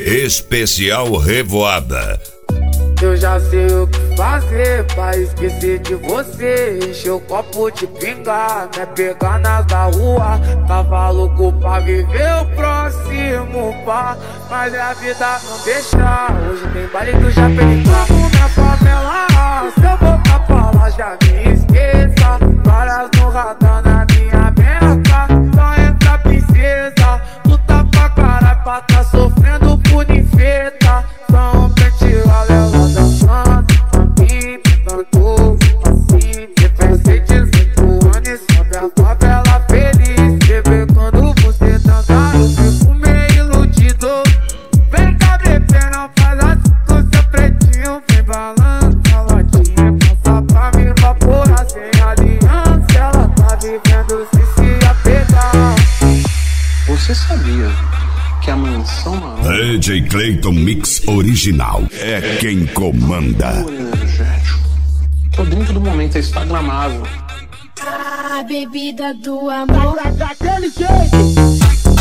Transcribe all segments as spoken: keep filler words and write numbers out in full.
Especial Revoada. Eu já sei o que fazer pra esquecer de você. Encher o copo de pinga, né? Pegar nas da rua. Tava louco pra viver o próximo pá, mas a vida não deixa. Hoje tem baile do Japenicá. Na favela, se eu voltar pra lá já me esqueça. Várias no radar na minha meta. Só entra princesa, luta pra caralho pra tá sofrendo por ninfeta. Só um pente galera dançando, aqui, tanto assim. Depois de dezoito anos, sobe a favela feliz. Bebê, quando você dança, eu fico meio iludido. Vem cá, bebê, não faz assim com seu pretinho. Vem balando a latinha, passa pra me evaporar. Sem aliança, ela tá vivendo sem se apegar. Você sabia que a mansão maior D J Clayton Mix Original é quem comanda. Tô dentro do momento, é instagramável. A bebida do amor Daquele jeito.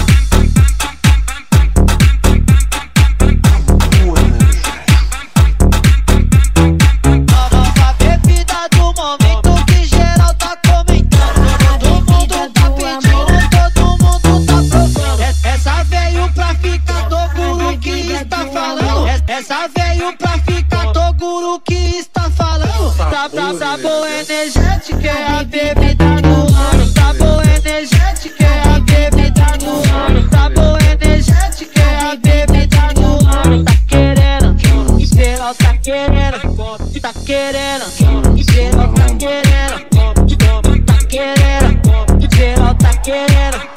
Essa veio pra ficar, Toguro que está falando. Tá, tá, tá boa energética, é a bebida do ano. Tá boa energética, é a bebida do ano. Tá boa energética, é a bebida do ano. Tá querendo, geral tá querendo. Tá querendo, geral tá querendo. Tá querendo, geral tá querendo.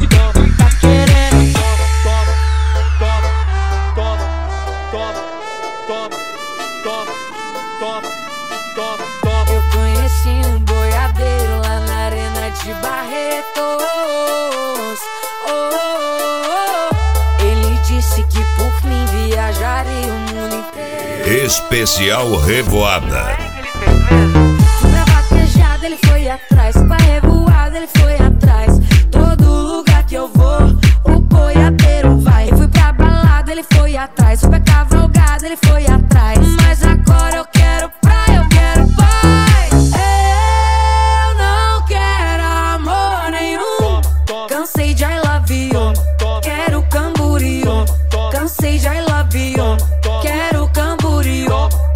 Eu conheci um boiadeiro lá na arena de Barretos. Oh, oh, oh. Ele disse que por mim viajaria o mundo inteiro. Especial Revoada. Pra vaquejada ele foi atrás, pra revoada ele foi atrás. Todo lugar que eu vou, o boiadeiro vai. Eu fui pra balada, ele foi atrás. Fui pra cavalgada, ele foi atrás. Mas agora eu quero praia, eu quero paz. Eu não quero amor nenhum. Cansei de I love you, quero Camboriú. Cansei de I love you, quero Camboriú.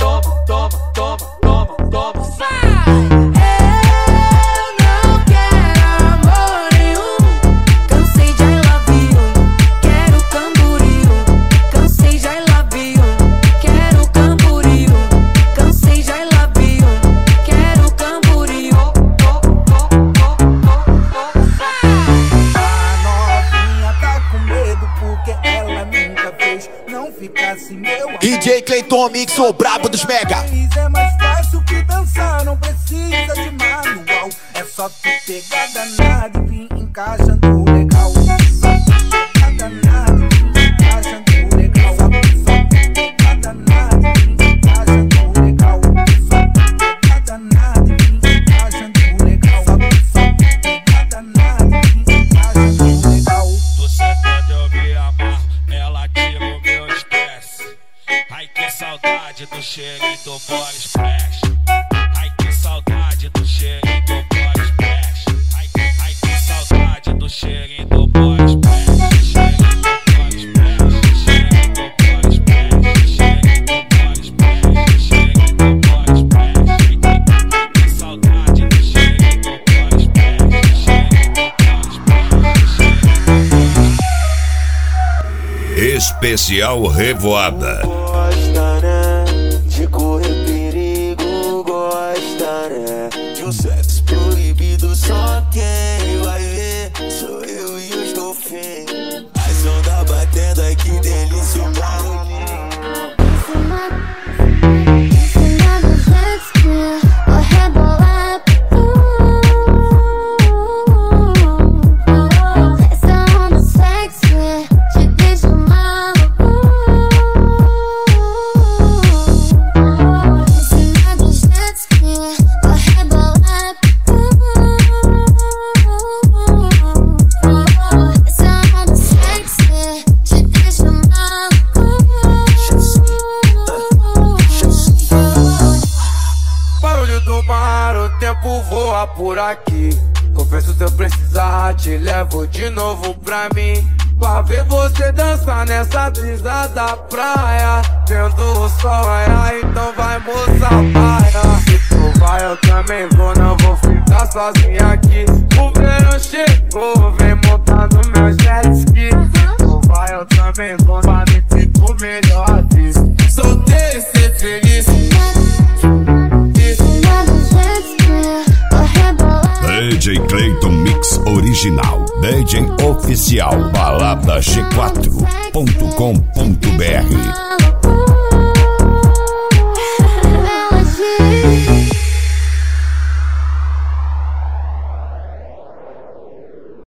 D J Clayton Mix, o brabo dos mega. É mais fácil que dançar, não precisa de manual. É só tu pegar danado e vir encaixando legal. Só tu pegar danado e vir encaixando legal. Só tu pegar danado e vir encaixando legal. Só tu pegar danado e vir encaixando legal. Só tu pegar danado e vir encaixando legal. Tu sentando eu me amarro, ela tira o meu estresse. Ai que saudade do cheirinho do body splash. Ai que saudade do cheirinho do body splash. Ai, ai que saudade do cheirinho do body splash. Cheirinho do body splash. Cheirinho do body splash. Cheirinho do body splash. Cheirinho do body splash. Ai que saudade do cheirinho do body splash. Cheirinho do body splash. Especial Revoada. Gosta, né? De correr perigo, gosta, né? De um sexo proibido, só quem vai ver sou eu e os golfinhos. A som tá batendo, ai que delícia o barulhinho. Ensinar no Shakespeare, vou rebolar. Essa onda sexy te deixa mal. por aqui. Confesso, se eu precisar, te levo de novo pra mim. Pra ver você dançar nessa brisa da praia, vendo o sol raiar, então vai, moça, baia. Se tu vai, eu também vou, não vou ficar sozinha aqui. O verão chegou, vem montar no meu jet ski. Se tu vai, eu também vou, pra mim fico melhor disso. Solteiro e ser feliz. D J Clayton Mix Original, D J Oficial, balada g quatro ponto com ponto br.